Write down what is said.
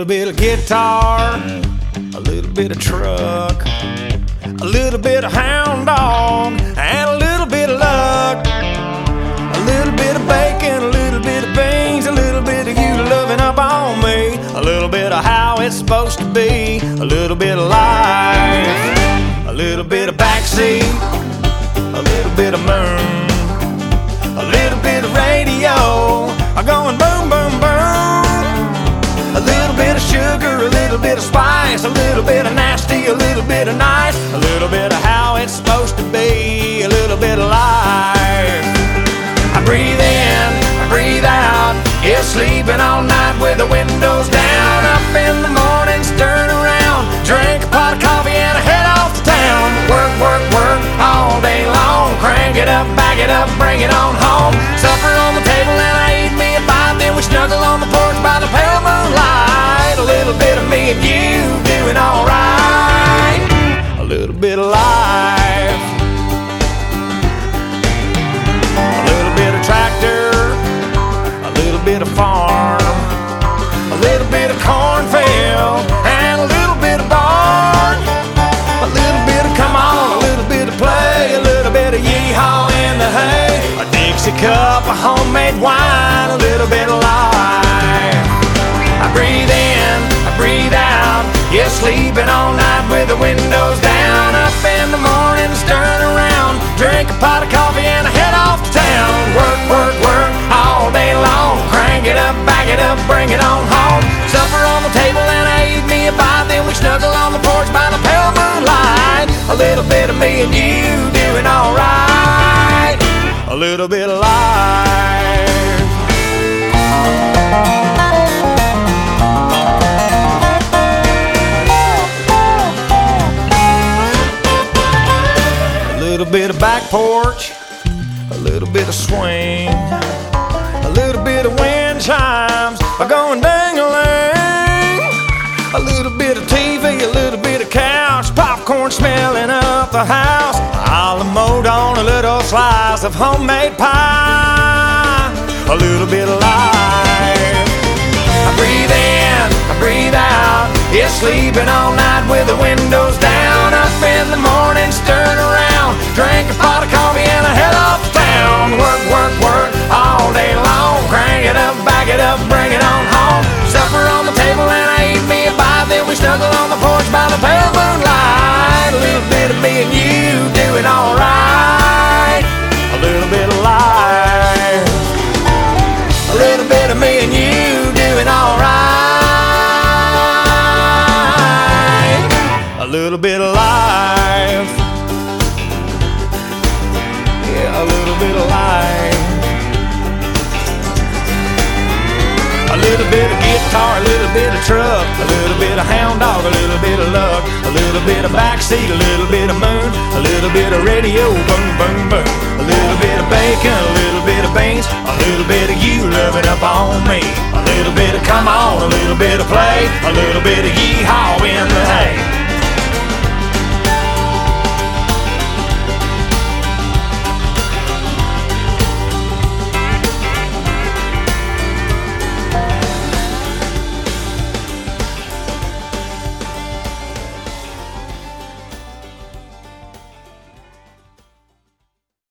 bit of guitar, a little bit of truck, a little bit of hound dog, and a little bit of luck. A little bit of bacon, a little bit of beans, a little bit of you loving up on me, a little bit of how it's supposed to be, a little bit of life, a little bit of backseat, a little bit of moon, a little bit of radio, going boom, boom, boom. A little bit of sugar, a little bit of spice, a little bit of nasty, a little bit of nice, a little bit of how it's supposed to be, a little bit of life. I breathe in, I breathe out, yeah, sleeping all night with the windows down. Up in the morning, stirring around, drink a pot of coffee and I head off to town. Work, work, work all day long, crank it up, back it up, bring it on home. Supper on the table and I eat me a bite, then we snuggle on the porch by the pale moonlight. A little bit of me and you doing alright, a little bit of life. A little bit of tractor, a little bit of farm, a little bit of cornfield, and a little bit of barn. A little bit of come on, a little bit of play, a little bit of yeehaw in the hay, a Dixie cup of homemade wine, a little bit of life. I breathe in, I breathe out, yeah, sleeping all night with the windows down. Up in the morning, stirring around, drink a pot of coffee and I head off to town. Work, work, work all day long, crank it up, back it up, bring it on home. Supper on the table and I eat me a bite, then we snuggle on the porch by the pale moonlight. A little bit of me and you doing alright, a little bit of life. A little bit of back porch, a little bit of swing, a little bit of wind chimes going ding-a-ling, a little bit of TV, a little bit of couch, popcorn smelling up the house, a la mode on a little slice of homemade pie, a little bit of life. I breathe in, I breathe out, yeah, sleeping all night with the windows down. Up in the morning, stirring around, drink a pot of coffee and I head off to town. Work, work, work all day long, crank it up, back it up, bring it on home. Supper on the table and I eat me a bite, then we snuggle on the porch by the pale moonlight. A little bit of me and you doing alright, a little bit of life. A little bit of me and you doing alright, a little bit of life. Yeah, a little bit of life. A little bit of guitar, a little bit of truck, a little bit of hound dog, a little bit of luck, a little bit of backseat, a little bit of moon, a little bit of radio, boom, boom, boom, a little bit of bacon, a little bit of beans, a little bit of you loving up on me, a little bit of come on, a little bit of play, a little bit of yeehaw in the hay.